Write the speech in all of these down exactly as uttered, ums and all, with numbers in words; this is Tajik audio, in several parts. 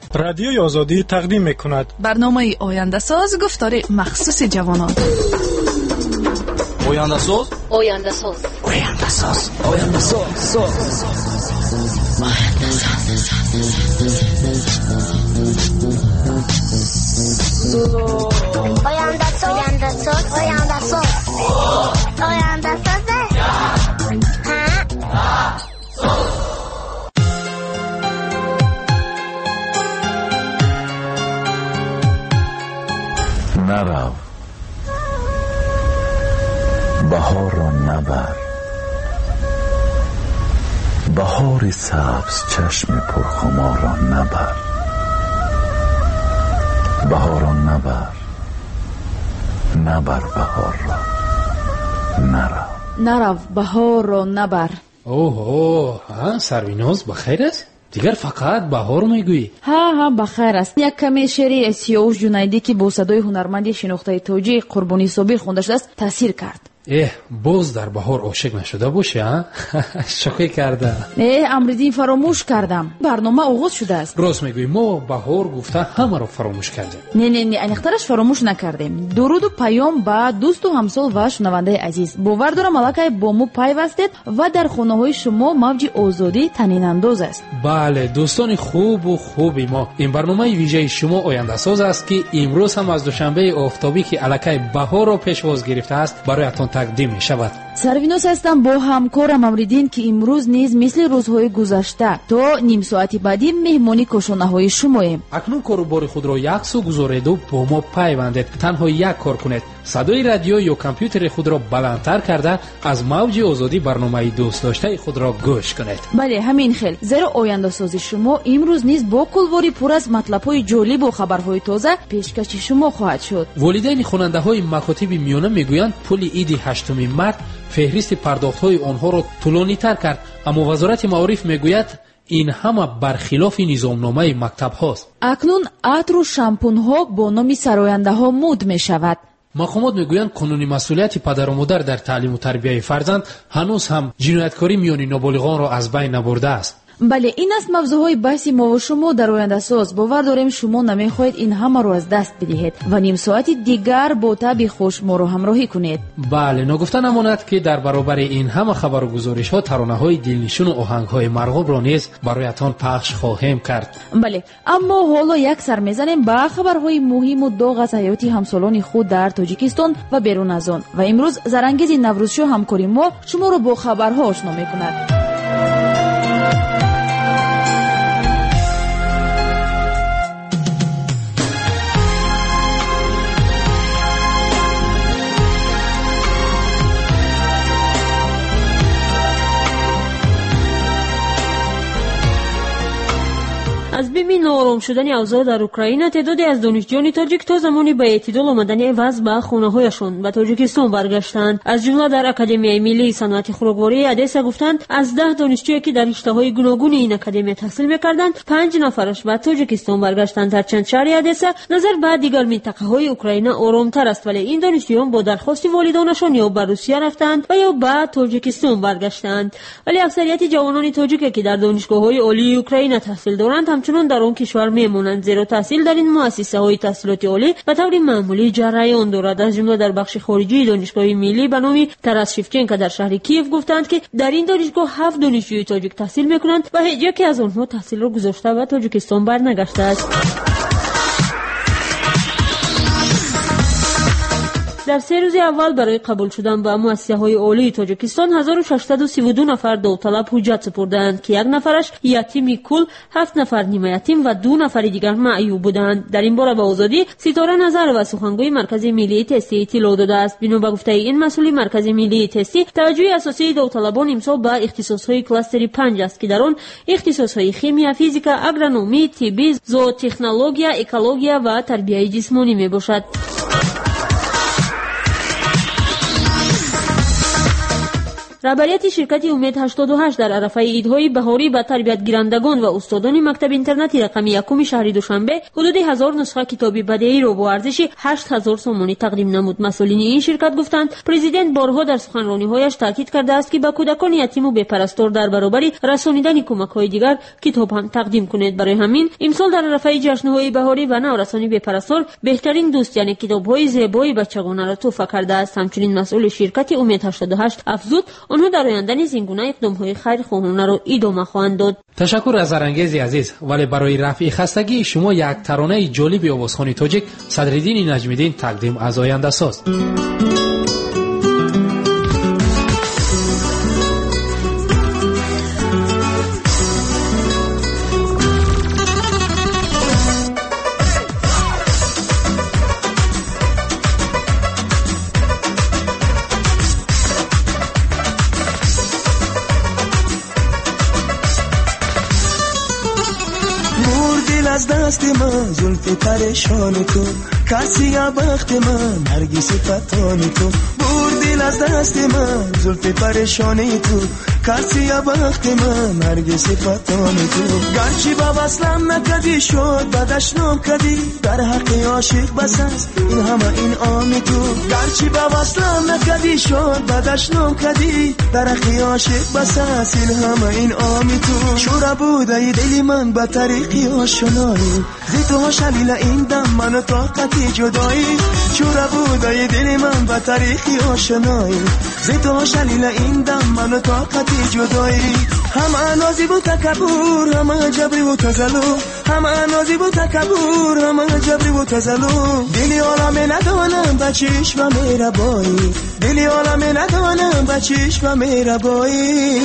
رادیوی آزادی تقدیم میکند برنامه آینده ساز گفتار مخصوص جوانان. آینده ساز آینده ساز آینده ساز آینده ساز آینده ساز آینده ساز آینده ساز آینده ساز نرو بهار را نبر، بهار سبز چشم پرخمار را نبر، بهار را نبر، نبر بهار را، نرو نرو بهار را نبر. اوه اوه ها سرویناز بخیر است؟ دیگر فقط بهار میگویی؟ ها ها بخیر است. یک کمی شعری سیاوش جنیدی که با صدای هنرمندی شناخته توجیه قربانی صابر خونده شده است تاثیر کرد. اه باز در بهار عاشق نشده باشه ها؟ شوخی کرده. اه امروزی فراموش کردم. برنامه آغاز شده است. راست میگویی ما بهار گفته همه رو فراموش کردیم. نه نه نه انخترش فراموش نکردیم. درود و پیام با دوست و همسال و شنونده عزیز. باور دارم علاقه با ما پیوستید و در خانه های شما موج آزادی طنین انداز است. بله دوستان خوب و خوبی ما، این برنامه ویژه شما آینده ساز است که امروز هم از دوشنبه آفتابی که علاقه بهار را پیشواز گرفته است برایتان تقدیم می شود. سرویناس هستم با همکارم امریدین که امروز نیز مثل روزهای گذشته تا نیم ساعتی بعدی مهمانی کشانه های شماییم. اکنون کاروبار خود را یک سو گذارید و با ما پیوندید. تنها یک کار کنید، صدای رادیو یا کامپیوتر خود را بلندتر کرده از موج آزادی برنامه دوست داشته خود را گوش کنید. بله همین خیل، زیرا آینده سازی شما امروز نیز با کلواری پر از مطلب‌های جالب و خبرهای تازه پیشکش شما خواهد شد. والدین خواننده‌های مکاتب میانه میگویند پول عید هشتم مارس فهرست پرداخت‌های آنها را طولانی‌تر کرد، اما وزارت معارف میگوید این همه برخلاف نظامنامه مکتب هاست. اکنون عطر و شامپون ها با نام سراینده ها مد می شود. مقامات میگویند قانونی مسئولیت پدر و مادر در تعلیم و تربیت فرزند هنوز هم جنایتکاری میان نابالغان را از بین نبرده است. بله این است موضوعهای بحثی ما و شما در آینده ساز. باور داریم شما نمیخواهید این همه رو از دست بدهید و نیم ساعت دیگر با طبع خوش ما رو همراهی کنید. بله نگفته نماند که در برابر این همه خبر و گزارش ها ترانه های دلنشین و آهنگ های مرغوب را نیز برایتان پخش خواهیم کرد. بله اما حالا یک سر میزنیم به خبرهای مهم و داغ از حیات همسالان خود در تاجیکستان و بیرون از آن و امروز زرانگیز نوروز شو همکاری ما شما رو با خبرها آشنا میکند. از بین ناآرام شدن اوضاع در اوکراین تعدادی از دانشجویان تاجیک تا زمانی به اعتدال آمدن وضع به خانه‌هایشان به تاجیکستان برگشتند. از جمله در اکادمی ملی صنعت خوراکواری ادسا گفتند از ده دانشجویی که در رشته‌های گوناگون این اکادمی تحصیل می‌کردند پنج نفرش به تاجیکستان برگشتند. در چند شهر ادسا نظر به دیگر منطقه‌های اوکراین آرام‌تر است، ولی این دانشجویان با درخواست والدانشان یا به روسیه رفتند و یا به تاجیکستان برگشتند. ولی اکثریت جوانان تاجیک که در دانشگاه‌های عالی اوکراین تحصیل دارند همچنان در آن کشور میمانند، زیرا تحصیل در این مؤسسه‌های تحصیلات عالی به طور معمولی جریان دارد. از جمله در بخش خارجی دانشگاه ملی به نام تراس شفچنکو در شهر کیف گفتند که در این دانشگاه هفت دانشجوی تاجیک تحصیل میکنند و هیچ یکی از آنها تحصیل را گذاشته و تاجیکستان برنگشته است. در سه روز اول برای قبول شدن به مؤسسه‌های عالی تاجیکستان هزار و ششصد و سی و دو نفر داوطلب حجت سپردند که یک نفرش یتیم کل، هفت نفر نیمه یتیم و دو نفر دیگر معیوب بودند. در این باره به آزادی ستاره نظر و سخنگوی مرکز ملی تستی اطلاع داده است. بنا به گفته این مسئول مرکز ملی تستی توجه اساسی داوطلبان امسال به اختصاص‌های کلاستر پنج است که در آن اختصاص‌های شیمی، فیزیک، اگرونومی، طب، زوتکنولوژی، اکولوژی و تربیت جسمانی میباشد. رهبریت شرکت امید هشتاد و هشت در عرفه عیدهای بهاری به تربیتگیرندگان و استادان مکتب اینترنتی رقمی یکم شهر دوشنبه حدود هزار نسخه کتابی بدیعی را با ارزش هشت هزار سومانی تقدیم نمود. مسئولین این شرکت گفتند پرزیدنت بارها در سخنرانی‌هایش تاکید کرده است که به کودکان یتیم و بی‌پرستار در برابر رسانیدن کمک‌های دیگر کتاب هم تقدیم کنید. برای همین امسال در عرفه جشن‌های بهاری و نورسانی بی‌پرستار بهترین دوست یعنی کتاب‌های زیبای بچگانه را تحفه کرده است. همچنین مسئول شرکت امید هشتاد و هشت افزود آنها در آینده نیز این گونه اقدام‌های خیرخواهانه را ادامه خواهند داد. تشکر از زرانگیزی عزیز. ولی برای رفع خستگی شما یک ترانه جالب آوازخوانی تاجیک صدرالدین نجمیدین تقدیم از آینده ساز. از دست من زلف پریشان تو کسی بخت من نرگس فتان تو بردیل از دست من زلف پریشانی تو کسی بخت من نرگس فتان تو گرچه با وصلم نکدی شد بدش نام کدی در حق عاشق بس است این همه این آمی تو گرچه با وصلم نکدی شد بدش نام کدی در حق عاشق بس است این همه این آمی تو شورا بوده دلی من به طریقی آشنایی زی تو شلیل این دم من طاقتی جدایی شورا بوده دلی من به طریقی آشنایی زی تو شلیل این دم من طاقتی جدایی همه نازی بود تکبر همه جبری و تزلو همه نازی بود تکبر همه جبری و تزلو دلی عالمه ندانم بچیش و میره بایی دلی عالمه ندانم بچیش و میره بایی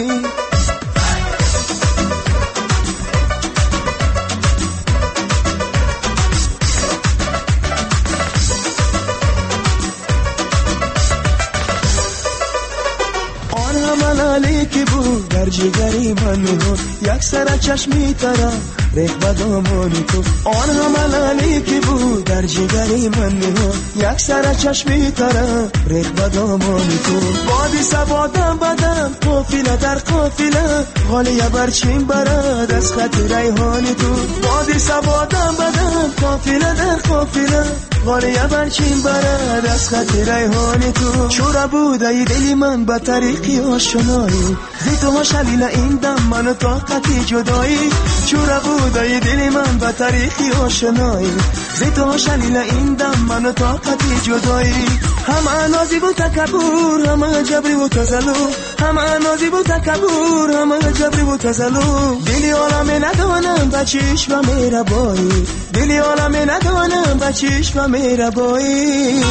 ملالی که بود در جگری من میهون یک سر چشمی ترا ریخ بدامانی تو آن ملالی که بود در جگری من میهون یک سر چشمی ترا ریخ بدامانی تو بادی سبادم بدم قافله در قافله غالی برچین برد از خط ریحانی تو بادی سبادم بدم قافله در قافله غالی برچین برد از خط ریحانی تو شورا بوده دلی من به طریقی آشنایی زی تو شلیل این دم من طاقتی جدایی شورا بوده دلی من به طریقی آشنایی زی تو شلیل این دم من طاقتی جدایی همه نازی بود تکبر همه جبری و تزلو همه نازی بود تکبر همه جبری و تزلو دلی عالمه ندانم بچیش و میره بایی دلی عالمه ندانم بچیش و میره بایی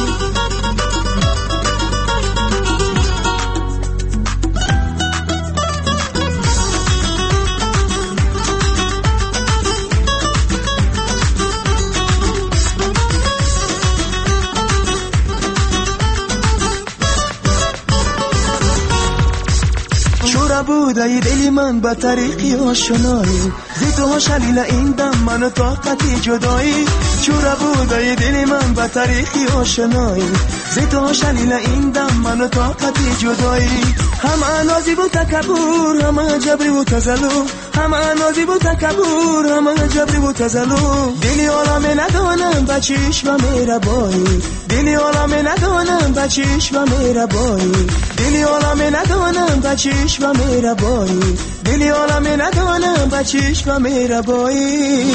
بوده دلی من به طریقی آشنایی زی تو شلیل این دم من طاقتی جدایی چورا بوده دلی من به طریقی آشنایی زی تو شلیل این دم من طاقتی جدایی همه نازی بود تکبر همه جبری و تزلو همه نازی بود تکبر همه جبری و تزلو دلی عالمه ندانم بچیش و میره بایی دلی عالمه ندانم بچیش و میره بایی دلی عالمه ندانم بچیش و میره بایی دلی عالمه ندانم بچیش و میره بایی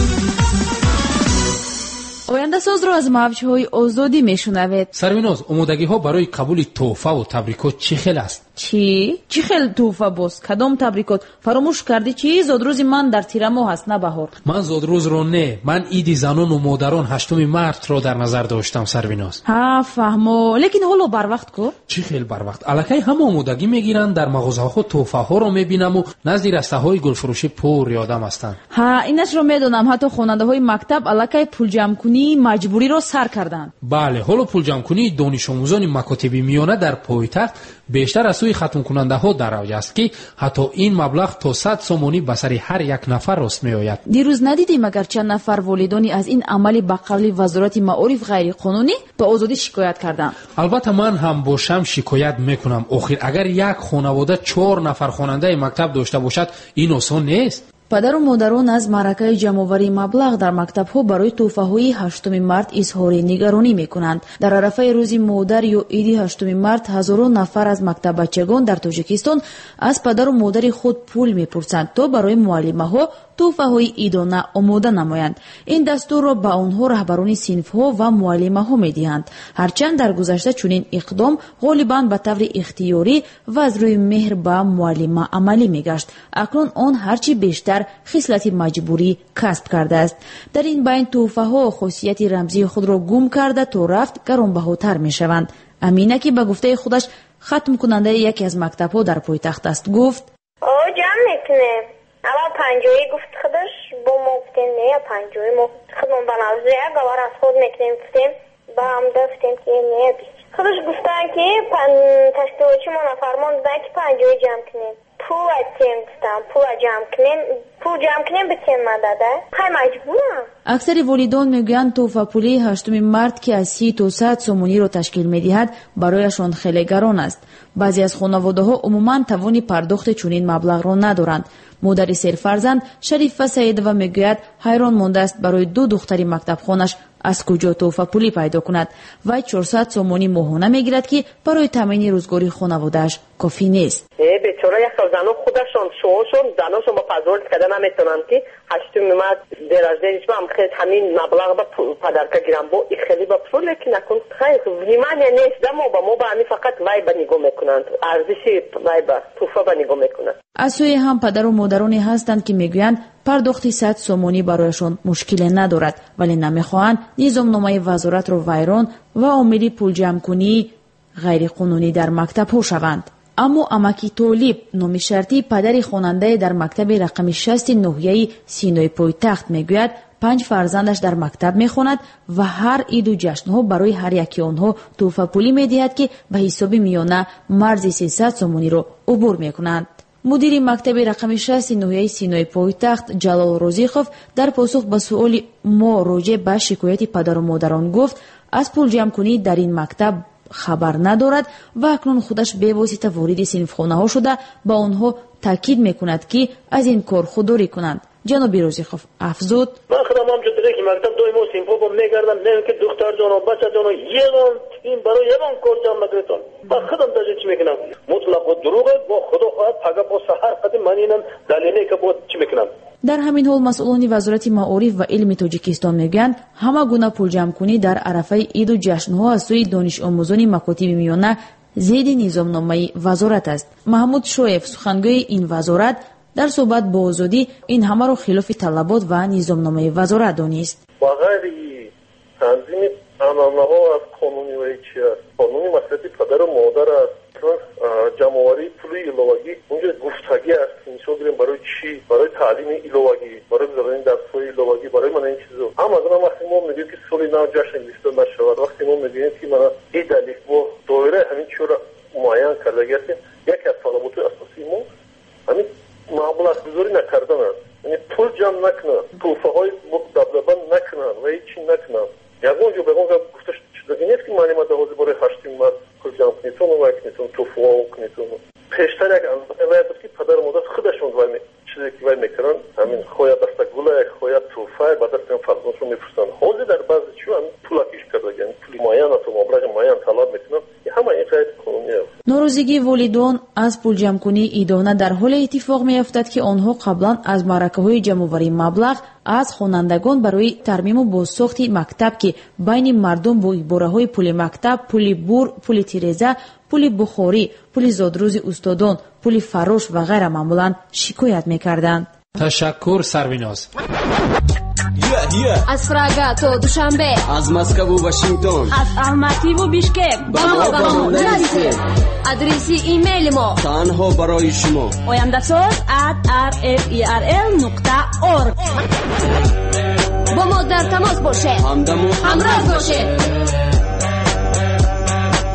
آینده ساز رو از موجهای آزادی میشنوید. سرویناز امودگی ها برای قبول تحفه و تبریکات چی خیلی است؟ چی؟ چی خیلی تحفه باز؟ کدام تبریکات؟ فراموش کردی چی؟ زادروز من در تیر ماه هست نه بهار. من زادروز رو نه، من عید زنان و مادران هشتم مارس رو در نظر داشتم سرویناز. ها فهمو، لیکن حالا بر وقت کو؟ چی خیلی بر وقت؟ الکی همه امودگی میگیرن در مغازه ها خود تحفه ها رو میبینم و نزد رسته های گلفروشی پر یادم هستن. ها اینش رو میدونم، حتی خواننده های مکتب الکی پول جمع کنی مجبوری رو سر کردن. بله، حالا پول جمع کنی دانش آموزان مکاتب میانه در پایتخت بیشتر از сӯи хатмкунандаҳо дар авҷ аст ки ҳатто ин маблағ то сад сомонӣ ба сари ҳар як нафар рост меояд. дирӯз надидем агар чанд нафар волидони аз ин амали ба қавли вазорати маориф ғайриқонунӣ ба озодӣ шикоят карданд? албатта ман ҳам бошам шикоят мекунам. охир агар як хонавода чор нафар хонандаи мактаб дошта бошад, ин осон нест. падару модарон аз маъракаи ҷамъоварии маблағ дар мактабҳо барои тӯҳфаҳои ҳаштуми март изҳори нигаронӣ мекунанд. дар арафаи рӯзи модар ё иди ҳаштуми март ҳазорон нафар аз мактаббачагон дар тоҷикистон аз падару модари худ пул мепурсанд то барои муаллимаҳо тӯҳфаҳои идона омода намоянд. ин дастурро ба онҳо раҳбарони синфҳо ва муаллимаҳо медиҳанд. ҳарчанд дар гузашта чунин иқдом ғолибан ба таври ихтиёрӣ ва аз рӯи меҳр ба муаллима амалӣ мегашт. акнун он ҳарчи бештар хислати маҷбурӣ касб кардааст. дар ин байн тӯҳфаҳо хусусияти рамзии худро гум карда то рафт гаронбаҳотар мешаванд. амина ки ба гуфтаи худаш хатмкунандаи яке аз мактабҳо дар пойтахт аст гуфт: اول پنجوی گفت خودش با ما گفتیم نه پنجوی ما خودمون بنازه گوار از خود میکنیم گفتیم با هم دفتیم که نه بیش خودش گفتن که پن تشتوچی ما نفرمان دادن که پنجوی جمع کنیم پول اتیم گفتم پول جمع کنیم پول جمع کنیم بتیم من داده خیلی مجبورم. аксари волидон мегӯянд тӯҳфапулии ҳаштуми март ки аз си то сад сомониро ташкил медиҳад барояшон хеле гарон аст. баъзе аз хонаводаҳо умуман тавони пардохти чунин маблағро надоранд. модари серфарзанд Шарифа Саидова мегӯяд ҳайрон мондааст барои ду духтари мактабхонаш аз куҷо тӯҳфапулӣ пайдо кунад. вай чорсад сомонӣ моҳона мегирад ки барои таъмини рӯзгори хонаводааш кофӣ нест. бечора як сал занон худашон шоҳошон заноншон ба пазорит карда наметавонанд ки ҳаштуми март дераждениш бам хеле ҳамин маблағ ба падарка гирам бо и хеле ба пул лекин акун хай внимание нест да мо ба мо ба ҳамин фақат вай ба нигоҳ мекунанд арзиши вай ба тӯҳфа ба нигоҳ мекунанд. аз сӯи ҳам падару модароне ҳастанд ки мегӯянд пардохти сад сомонӣ барояшон мушкиле надорад, вале намехоҳанд низомномаи вазоратро вайрон ва омили пулҷамъкунии ғайриқонунӣ дар мактабҳо шаванд. аммо амаки Толиб номи шартии падари хонандае дар мактаби рақами шасти ноҳияи Синои пойтахт мегӯяд панҷ фарзандаш дар мактаб мехонад ва ҳар иду ҷашнҳо барои ҳар яки онҳо тӯҳфапулӣ медиҳад ки ба ҳисоби миёна марзи сесад сомониро убур мекунанд. мудири мактаби рақами шасти ноҳияи Синои пойтахт Ҷалол Розихов дар посух ба суоли мо роҷеъ ба шикояти падару модарон гуфт аз пулҷамъкунӣ дар ин мактаб хабар надорад ва акнун худаш бевосита вориди синфхонаҳо шуда ба онҳо таъкид мекунад ки аз ин кор худдорӣ кунанд. ҷаноби Розихов афзуд: ман худам ҳамчун ки мактаб доимо синфҳо мегардам не ки духтарҷоно бачаҷоно ягон ин барои ягон кор ҷамъ нагирифтам ба худам таҷид чӣ мекунам мутлақо дурӯғ бо худо хоҳад пага бо саҳар қади ман инам далеле ки бо чӣ мекунам. дар ҳамин ҳол масъулони вазорати маориф ва илми Тоҷикистон мегӯянд ҳама гуна пулҷамъкунӣ дар арафаи иду ҷашнҳо аз сӯи донишомӯзони макотиби миёна зидди низомномаи вазорат аст. Маҳмуд Шоев сухангӯи ин вазорат дар суҳбат бо озодӣ ин ҳамаро хилофи талабот ва низомномаи вазорат донист. ба ғайри танзими анъанаҳо аз қонуни ваи чи аст қонуни маслиҳати падару модар аст ҷамъоварии пули иловагӣ унҷо гуфтагӣ аст мисол гирем барои чӣ барои таълими иловагӣ барои гузаронидани дарсҳои иловагӣ барои мана ин чизо ҳам аз он вақте мо мегӯем ки соли нав ҷашн гирифта нашавад вақте мо мегӯем ки мана ид алифбо доираи ҳамин чиро муайян кардагӣ аст яке аз талаботи асосии мо ҳамин маблағгузорӣ накардан аст яъне пул ҷамъ накунанд тӯҳфаҳои дабдаба накунанд ва ҳеҷ чӣ накунанд ягон ҷо ба ягон гап гуфта шудагӣ нест ки маълима даҳози барои ҳаштуми март пул ҷамъ кунитону вай кунитону тӯҳфаҳо кунитону пештар як андоза вай буд ки падару модар худашон вай чизе ки вай мекунанд ҳамин хоя дастагулак хоя тӯҳфа ба дасти фарзандашон мефурстанд ҳозир дар баъзе чиҳо ҳамин пула пеш кардагӣ яъне пули муайян ато маблағи муайян талаб мекунанд ҳама ин ғайри қонунӣ аст. норозигии волидон аз пулҷамъкунии идона дар ҳоле иттифоқ меёфтад ки онҳо қаблан аз маъракаҳои ҷамъоварии маблағ аз хонандагон барои тармиму бозсохти мактаб ки байни мардум бо ибораҳои пули мактаб, пули бур, пули тиреза, пули бухорӣ, пули зодрӯзи устодон, пули фарош ва ғайра маъмулан шикоят мекарданд. ташаккур Сарвиноз. аз Прага то Душанбе, аз Москву Вашингтон, аз Алмативу Бишкек ба мо ба мо расед. адреси имейли мо танҳо барои шумо ояндасоз at r f e r l нуқта org. бо мо дар тамос бошед, ҳамдамо ҳамроҳ бошед.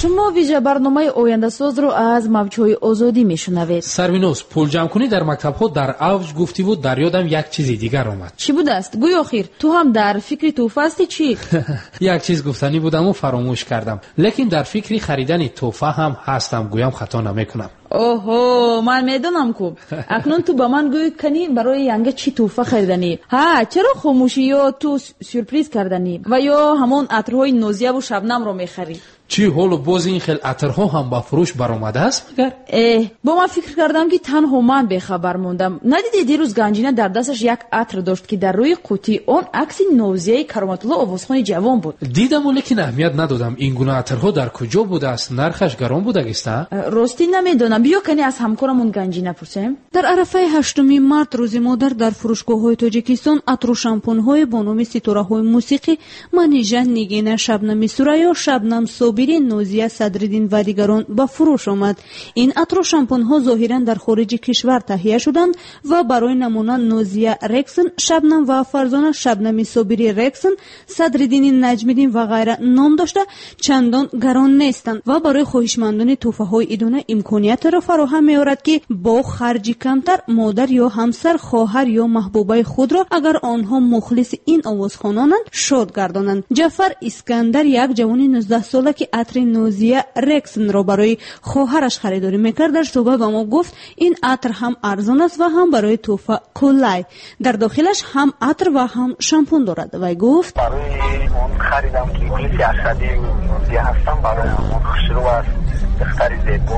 шумо виҷа барномаи ояндасозро аз мавҷҳои озодӣ мешунавед. сарвинос, пулҷамкунӣ дар мактабҳо дар авҷ гуфтиву дар ёдам як чизи дигар омад. чӣ будааст? гӯй охир ту ҳам дар фикри тӯҳфа ҳастӣ чӣ? як чиз гуфтанӣ будаму фаромӯш кардам, лекин дар фикри харидани тӯҳфа ҳам ҳастам, гӯям хато намекунам. оҳо, ман медонам ку. акнун ту ба ман гӯй канӣ барои янга чӣ тӯҳфа хариданӣ? ҳа, чаро хомӯшӣ ё ту сюрприз карданӣ ва ё ҳамон атрҳои нозияву шабнамро мехарӣ? чӣ ҳоло боз ин хел атрҳо ҳам ба фурӯш баромадааст магар? э бо ман фикр кардам ки танҳо ман бехабар мондам. надидӣ дирӯз ганҷина дар дасташ як атр дошт ки дар рӯи қутӣ он акси Новзияи Кароматулло Овозхони ҷавон буд. дидаму лекин аҳамият надодам. ин гуна атрҳо дар куҷо будааст? нархаш гарон будагиста? ростӣ намедонам. биё кани аз ҳамкорамон ганҷина пурсем. дар арафаи ҳаштуми март рӯзи модар дар фурӯшгоҳҳои тоҷикистон атру шампунҳои бо номи ситораҳои мусиқӣ Манижа, Нигина, Шабнами Сурайё, Шабнам Собирӣ, Нозия Садриддин ва дигарон ба фурӯш омад. ин атру шампунҳо зоҳиран дар хориҷи кишвар таҳия шуданд ва барои намуна Нозия Рексн, Шабнам ва Фарзона Шабнами Собирӣ Рексн, Садриддини Наҷмиддин ва ғайра ном дошта чандон гарон нестанд ва барои хоҳишмандони тӯҳфаҳои идона имкониятеро фароҳам меорад ки бо харҷи камтар модар ё ҳамсар, хоҳар ё маҳбубаи худро агар онҳо мухлиси ин овозхононанд шод гардонанд. Ҷафар Искандар, як ҷавони нуздаҳсола ки атри Нозия Рекснро барои хоҳараш харидорӣ мекард, дар суҳбат ба мо гуфт ин атр ҳам арзон аст ва ҳам барои тӯҳфа кулай. дар дохилаш ҳам атр ва ҳам шампун дорад. вай гуфт барои он харидам ки мухлиси асади Нозия ҳастам, барои ҳамон хушрӯ аст, духтари зебо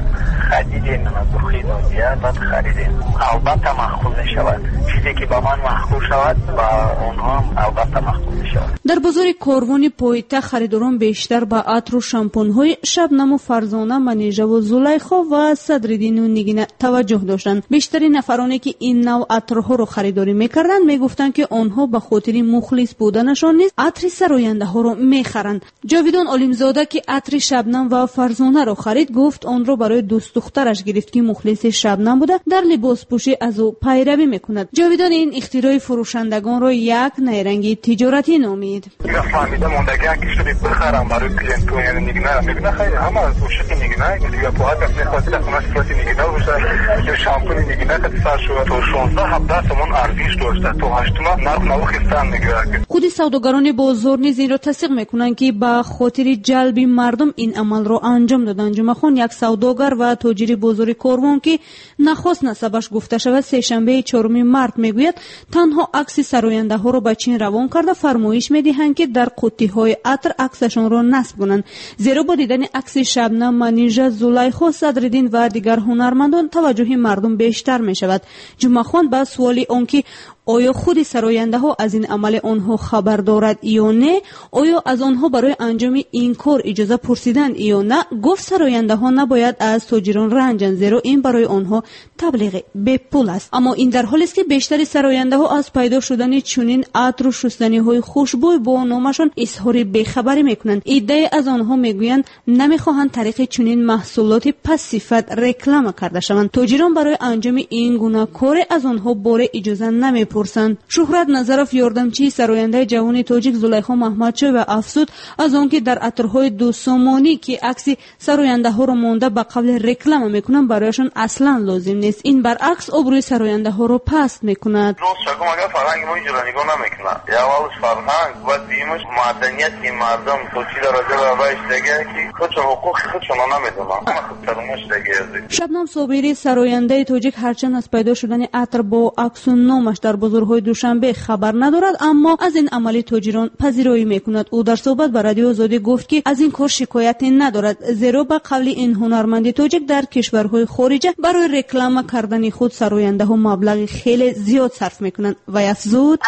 خریدین بخی نوزیه بعد خریدین البته مخفوض شود چیزی که با من مخفوض شود با اونها هم البته مخفوض شود. در بازار کاروان پایتخت خریداران بیشتر با عطر و شامپون‌های شبنم و فرزانه، منیژه و زلیخا و صدرالدین و نگینه توجه داشتند. بیشترین نفرانی که این نوع عطرها رو خریداری می‌کردند میگفتند که آنها به خاطر مخلص بودنشان نیز عطر سراینده ها رو می‌خرند. جاویدان عالمزاده که عطر شبنم و فرزانه رو خرید گفت آن رو برای دوست دخترش گرفت که مخلص شبنم بوده، در لباس پوشی از او پیروی میکند. جاویدان این اختراع فروشندگان رو یک نیرنگی تجارتی نامید. من فهمیدم موندگی که شده بخرم برای کلینتون، یعنی نگینه میگن خیلی همه از پوشش نگینه که دیگه پوهات میخواد خونش صورت نگینه باشه یا شامپون نگینه که سر شده تو شانزده هفده تومان ارزش داشته تو هشتم نرخ نوخستان میگیره. خود سوداگران بازار نیز این را تصدیق میکنند که به خاطر جلب مردم این عمل را انجام دادند. جمعخان یک سوداگر و تاجر بازار کاروان که نخواست نسبش گفته شود سه‌شنبه چهارم مارس میگوید تنها عکس سراینده ها را به چین روان کرده فرمایش میدهند که در قوطی های عطر عکسشان را نصب کنند، زیرا با دیدن عکس شبنم، منیژه، زلیخا، صدرالدین و دیگر هنرمندان توجه مردم بیشتر می شود. جمعخان با سوالی آنکه آیا خود سراینده ها از این عمل آنها خبر دارد یا نه، آیا از آنها برای انجام این کار اجازه پرسیدند یا نه، گفت سراینده ها نباید از تاجران رنجند زیرا این برای آنها تبلیغ به پول است. اما این در حالی است که بیشتر سراینده ها از پیدا شدن چنین عطر و شستنی های خوشبوی با نامشان اظهار بیخبری میکنند. ایده از آنها میگویند نمیخواهند طریق چنین محصولات پس صفت رکلام کرده شوند. تاجران برای انجام این گونه کار از آنها باره اجازه نمیپرسند. شهرت نظرف یاردمچی سراینده جوان تاجیک زلیخا محمدشاه و افزود از آنکه در عطرهای دو سامانی که عکس سراینده ها را مانده به قبل رکلام میکنند برایشان اصلا لازم نیست. این برعکس آبروی سراینده ها را پست میکند. درست شکم اگر فرهنگ ما اینجا نگاه نمیکنه یا اولش فرهنگ و دیمش معدنیت این مردم توچی در راجع به وایش دیگه که خودش حقوق خودشون نمیدونن خود فرموش دیگه. شبنم صابری سراینده تاجیک هرچند از پیدا شدن عطر با عکس و نامش در بازارهای دوشنبه خبر ندارد اما از این عمل تاجران پذیرایی میکند. او در صحبت با رادیو آزادی گفت که از این کار شکایتی ندارد زیرا به قول این هنرمند تاجیک در کشورهای خارجه برای رکلام کردن خود سراینده ها مبلغ خیلی زیاد صرف میکنند و افزود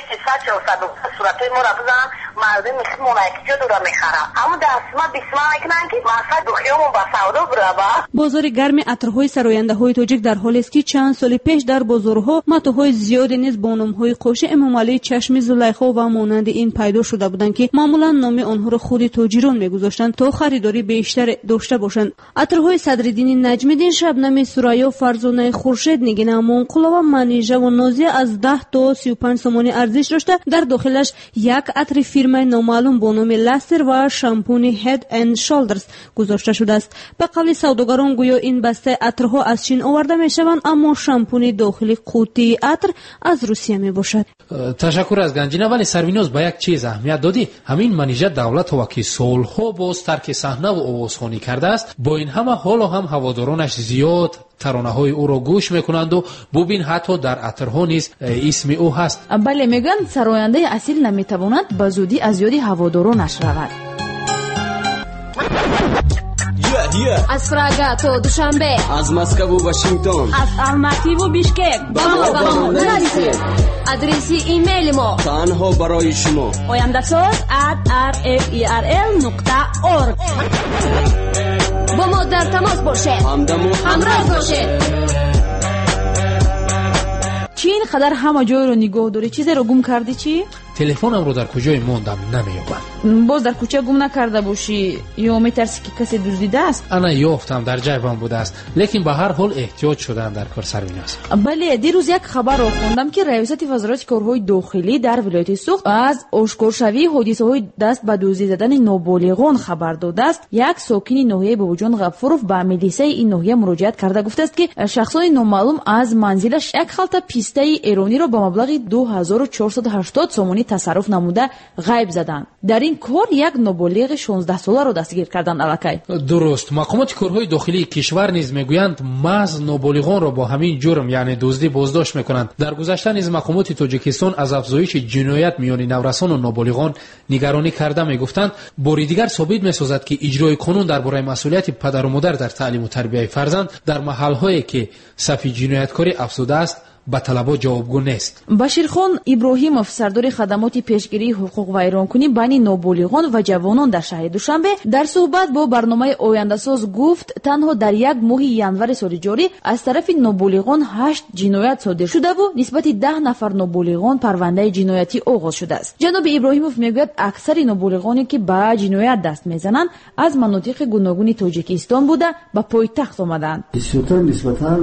صورتای ما را بزن مردم مثل مونکیجا دورا میخرن اما دست ما بیسما میکنن که مقصد دخیامون با سودا برابر. بازار گرم عطرهای سراینده های تاجیک در حالی است که چند سال پیش در بازارها متاهای زیادی نیز با نامهای خوش امام علی، چشم، زلیخا و مانند این پیدا شده بودند که معمولا نام آنها را خود تاجران میگذاشتند تا خریداری بیشتر داشته باشند. عطرهای صدرالدین نجمیدین، شبنم سریا، فرزانه خورشید، نگینه مونقلا و منیژه و نازیه از ده تا سی و پنج سومانی ارزش داشته در داخلش یک عطر فیرمای نامعلوم با نام لستر و شامپونی هد اند شولدرز گذاشته شده است. به قول سوداگران گویا این بسته عطرها از چین آورده می شوند، اما شامپونی داخلی قوطی عطر از روسیه می باشد. تشکر از گنجینه. ولی سرویناز به یک چیز اهمیت دادی. همین منیژه دولت و که سالها باز ترک صحنه و آوازخوانی کرده است، با این همه حالا هم هوادارانش زیاد ترانه های او را گوش میکنند و ببین حتی در عطرها نیز اسم او هست. بله، میگن سراینده اصیل نمیتواند به زودی از یاد هوادارانش رود. از فراگا تا دوشنبه، از مسکو و واشنگتن، از الماتی و بیشکک، با ما با ما نرسید. ادرسی ایمیل ما تنها برای شما oyandasaz at r f e r l نقطه org. با ما در تماس باشه، همراه باشه. چی این قدر همه جای رو نگاه داری؟ چیزی رو گم کردی؟ چی؟ تلفنم رو در کجای موندم نمیابم. باز در کوچه گم نکرده باشی یا میترسی که کسی دزدیده است؟ انا یافتم در جیبم بوده است، لیکن به هر حال احتیاط شدم در کار سرویناز. بله، دیروز یک خبر رو خوندم که ریاست وزارت کارهای داخلی در ولایت سوخت از آشکارشوی حادثه‌های دست به دزدی زدن نابالغان خبر داده است. یک ساکن ناحیه بوجان غفورов به ملیسه این ناحیه مراجعت کرده گفته است که شخصان نامعلوم از منزلش یک خلطه پیسته ایرانی را با مبلغ دو هزار و چهارصد و هشتاد سومانی تصرف نموده غیب زدند. در این کار یک نابالغ شانزده ساله را دستگیر کردند. الکی درست. مقامات کارهای داخلی کشور نیز میگویند محض نابالغان را با همین جرم یعنی دزدی بازداشت میکنند. در گذشته نیز مقامات تاجیکستان از افزایش جنایت میان نورسان و نابالغان نگرانی کرده میگفتند. باری دیگر ثابت میسازد که اجرای قانون درباره مسئولیت پدر و مادر در تعلیم و تربیت فرزند در محل‌هایی که صف جنایتکاری افزوده است با طلبات جوابگو نیست. بشیرخان ابراهیموف سردار خدمات پیشگیری حقوق و ایرانکنی بین نابالغان و جوانان در شهر دوشنبه در صحبت با برنامه آینده‌ساز گفت تنها در یک ماه ینور سال جاری از طرف نابالغان هشت جنایت صادر شده و نسبت ده نفر نابالغان پرونده جنایتی آغاز شده است. جناب ابراهیموف میگوید اکثر نابالغانی که به جنایت دست میزنند از مناطق گوناگون تاجیکستان بوده به پایتخت آمدند. نسبتاً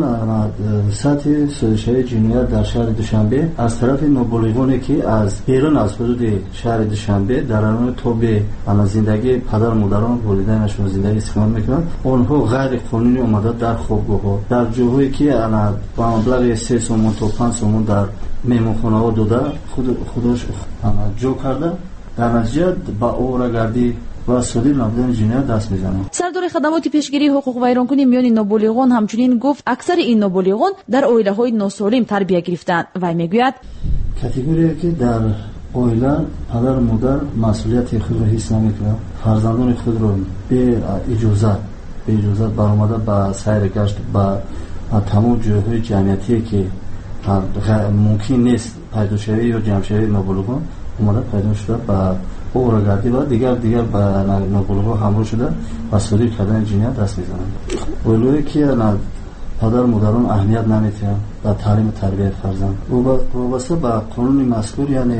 سطح سازش جنایت در شهر دوشنبه از طرف نابالغانی که از بیرون از حدود شهر دوشنبه در راه توبه اما زندگی پدر مادران والدینشون زندگی استفاده میکنند، آنها غیر قانونی اومده در خوابگاه در جاهایی که انا با مبلغ سه سومون تا پنج سومون در مهمانخانه ها داده خود خودش جو کرده، در نتیجه با اورگردی و صدیر نبودن جنایت دست میزنند. سردار خدمات پیشگیری حقوق و ایرانکنی میان نابالغان همچنین گفت اکثر این نابالغان در عائله‌های ناسالم تربیت گرفتند و میگوید کاتگوری که در عائله پدر و مادر مسئولیت خود را حس نمیکنند، فرزندان خود را به اجازه به اجازه برآمده به سیر گشت به تمام جاهای جمعیتی که ممکن نیست پیدا شوی یا جمع شوی نابالغان اومده پیدا شده به اورگردی و دیگر دیگر به نابالغان همراه شده و صدور کردن جنایت دست میزنند. اولویی که پدر مادران اهمیت نمیدهند به تعلیم و تربیت فرزند وابسته به قانون مذکور، یعنی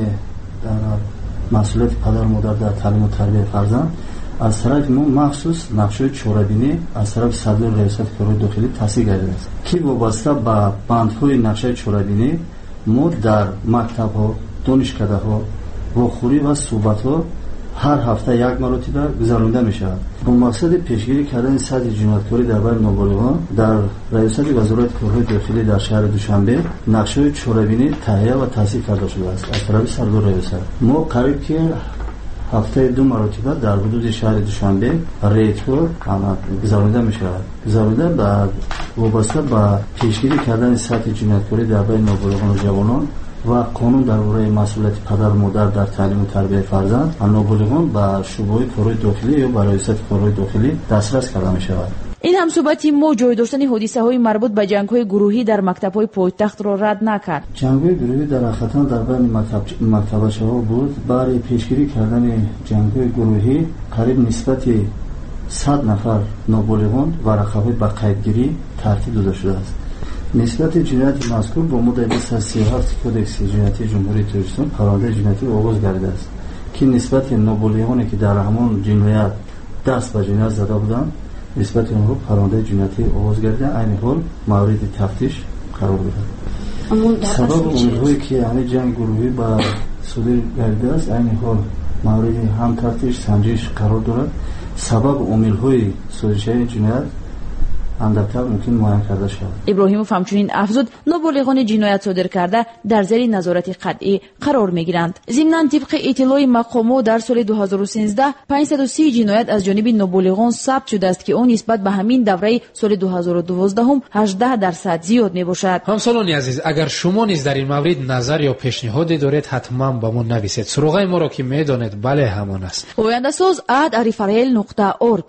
در مسئولیت پدر مادر در تعلیم و تربیت فرزند از طرف ما مخصوص نقشه چهاربینی از طرف صدر ریاست کارهای داخلی تصدیق گردیده است که وابسته به بندهای نقشه چهاربینی ما در مکتب ها، دانشکده ها با خوری و صحبت ها هر هفته یک مرتبه گذرانده می شود با مقصد پیشگیری کردن سطح جنایتکاری در بین نابالغان. در ریاست وزارت کارهای داخلی در شهر دوشنبه نقشه چهاربینی تهیه و تصدیق کرده شده است از طرف سردار ریاست. ما قریب که هفته دو مرتبه در حدود شهر دوشنبه ریتو گذرانده می شود. گذرانده بعد وابسته به پیشگیری کردن سطح جنایتکاری در بین نابالغان و جوانان و قانون درباره مسئولیت پدر و مادر در تعلیم و تربیت فرزند نابالغان به شعبه کارهای داخلی یا برای ریاست کارهای داخلی دسترس کرده می شود. این هم صحبتی ما جای داشتن حادثه های مربوط به جنگ های گروهی در مکتب های پایتخت را رد نکرد. جنگ های گروهی در حقیقت در بین مکتب مکتبش ها بود. برای پیشگیری کردن جنگ های گروهی قریب نسبت صد نفر نابالغان و رقبه به قیدگیری ترتیب داده شده است. نسبت جنایت مذکور با ماده بیست و سی و هفت کدکس جنایتی جمهوری تاجیکستان پرونده جنایتی آغاز گردیده است که نسبت نابالغانی که در همان جنایت دست به جنایت زده بودند نسبت آنها پرونده جنایتی آغاز گردیده، عین حال مورد تفتیش قرار گرفته. سبب امیدهایی که همه جنگ گروهی با صدور گرده است این حال مورد هم تفتیش سنجش قرار دارد. سبب امیدهای صدورشای جنایت اندکتر ممکن معاین کرده شود. ابراهیموف همچنین افزود نابالغان جنایت صادر کرده در زیر نظارت قطعی قرار میگیرند. ضمناً طبق اطلاع مقامات در سال دو هزار و سیزده پانصد و سی جنایت از جانب نابالغان ثبت شده است که اون نسبت به همین دوره سال دو هزار و دوازده هم هجده درصد زیاد میباشد. همسالان عزیز، اگر شما نیز در این مورد نظر یا پیشنهادی دارید حتما با ما نویسید. سراغ ما را که میدانید بله همان است. آینده ساز ات ریفرل نقطه اورگ.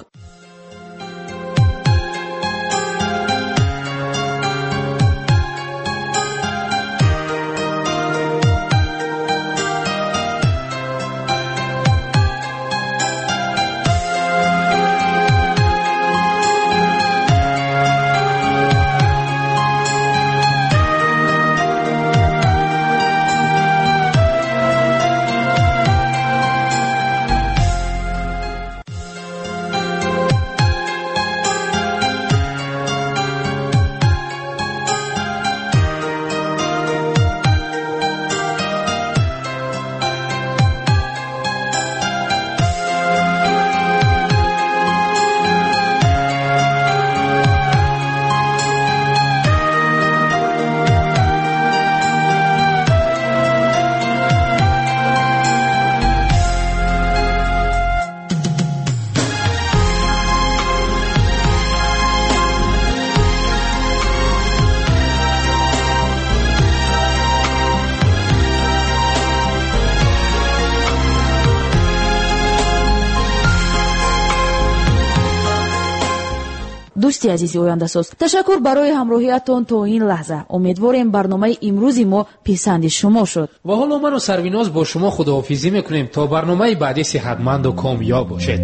دوستی عزیزی آینده ساز، تشکر برای همراهیتان تا این لحظه. امیدواریم برنامه امروزی ما پسند شما شد. و حالا من و سرویناز با شما خداحافظی میکنیم تا برنامه بعدی صحتمند و کامیاب باشید.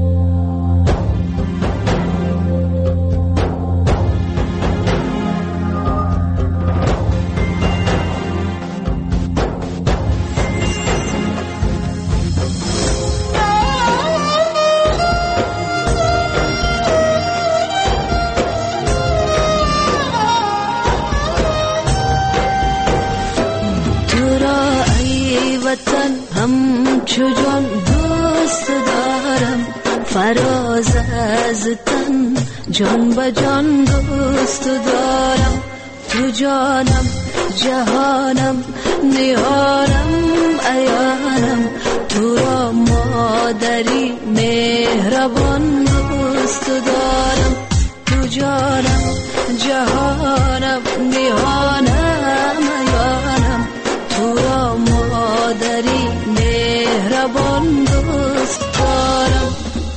همچون دوست دارم فراز از تن جان به جان دوست دارم تو جانم جهانم نیارم ایانم تو را مادری مهربان دوست دارم تو جانم جهانم نیانم ایانم تو را مادری مهربان دوست دارم.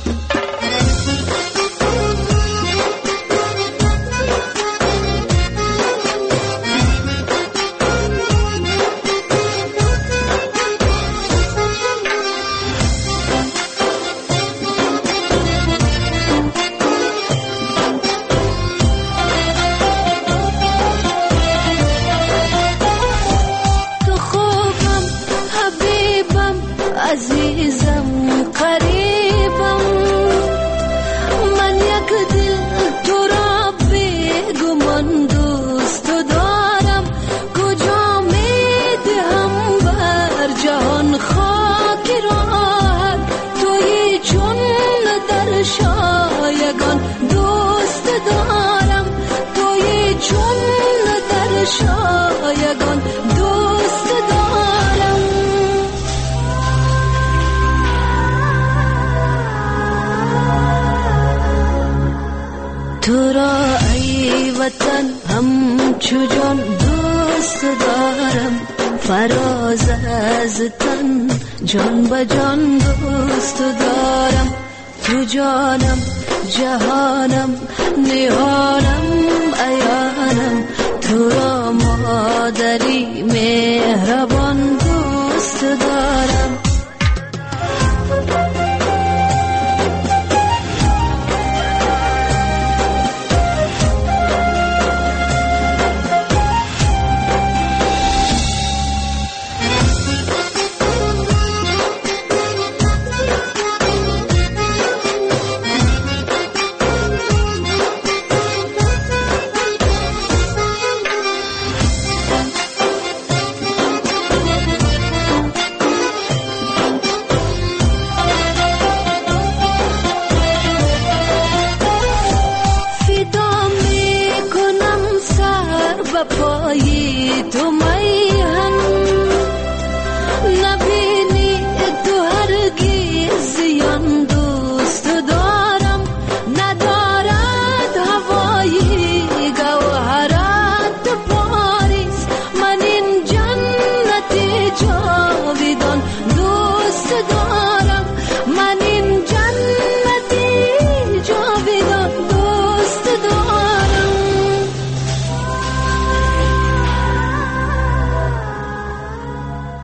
عزیزم قریبم من یک دل تو را بیگمان دوست دارم کجا میدهم بر جهان خاک راحت توی چون در شایگان دوست دارم توی چون در شایگان دوست دارم. تو را ای وطن همچو جان دوست دارم فراز از تن جان به جان دوست دارم تو جانم جهانم نیانم ایانم تو را مادری مهربان